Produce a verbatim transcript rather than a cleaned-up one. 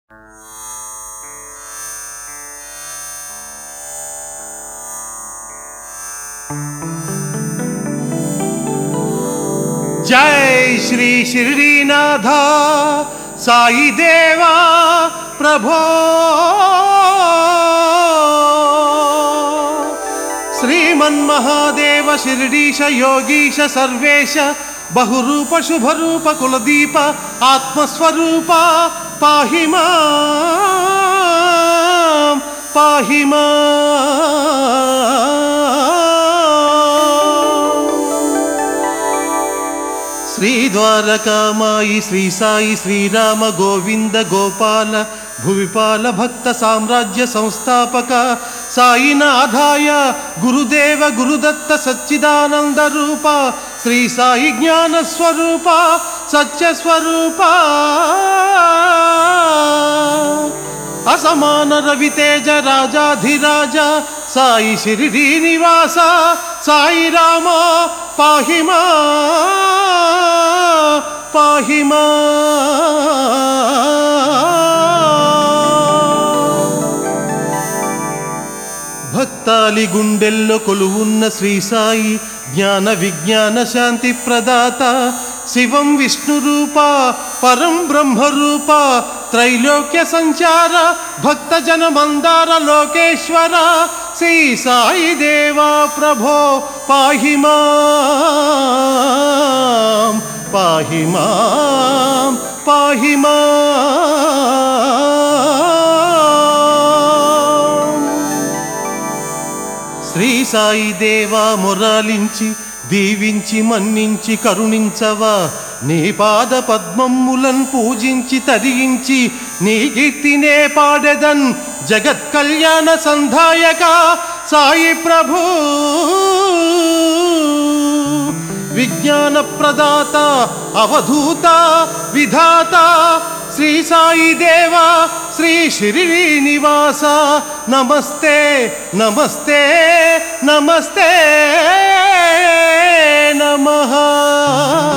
जय श्री शिरडीनाथ साई देवा प्रभो श्रीमन्महादेव शिरडीश योगीश सर्वेश बहुरूप शुभरूप कुलदीप आत्मस्वरूप पाहि मां पाहि मां। श्री द्वारकामाई श्री साई श्रीराम गोविंद गोपाल भुविपाल भक्त साम्राज्य संस्थापक साईनाथाय गुरुदेव गुरुदत्त सच्चिदानंद रूप श्री साई ज्ञान स्वरूप सत्य स्वरूप असमान रवितेज राजाधिराज साई शिरडी निवास साई राम पाहि मां पाहि मां। భక్తాలి గుండెల్లో కొలువున్న శ్రీ సాయి జ్ఞాన విజ్ఞాన శాంతి ప్రదాత శివం విష్ణు రూప పరం బ్రహ్మ రూప త్రైలోక్య సంచార భక్త జన మందార లోకేశ్వర శ్రీ సాయి దేవా ప్రభో పాహి మాం పాహి మాం పాహి మాం। శ్రీ సాయి దేవా మొరాలించి దీవించి మన్నించి కరుణించవా నీ పాద పద్మములను పూజించి తరించి నీ కీర్తినే పాడెదన్ జగత్ కళ్యాణ సంధాయక సాయి ప్రభు విజ్ఞాన ప్రదాత అవధూత విధాత శ్రీ సాయి దేవా శ్రీ శిరిడి నివాస నమస్తే నమస్తే నమస్తే నమః।